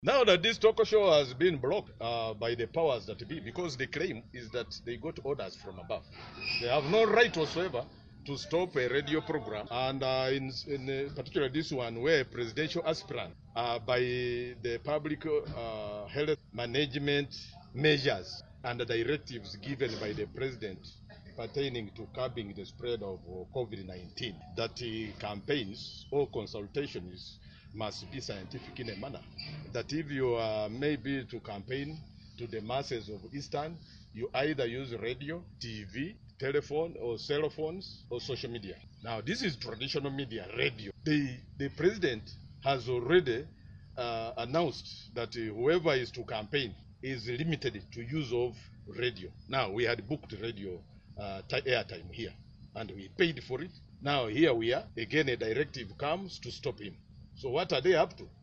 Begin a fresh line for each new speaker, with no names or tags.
Now that this talk show has been blocked by the powers that be, because the claim is that they got orders from above. They have no right whatsoever to stop a radio program, and in particular this one where presidential aspirant by the public health management measures and the directives given by the president pertaining to curbing the spread of COVID-19, that campaigns or consultations must be scientific in a manner. That if you are maybe to campaign to the masses of Eastern, you either use radio, TV, telephone, or cell phones, or social media. Now, this is traditional media, radio. The president has already announced that whoever is to campaign is limited to use of radio. Now, we had booked radio airtime here, and we paid for it. Now, here we are. Again, a directive comes to stop him. So what are they up to?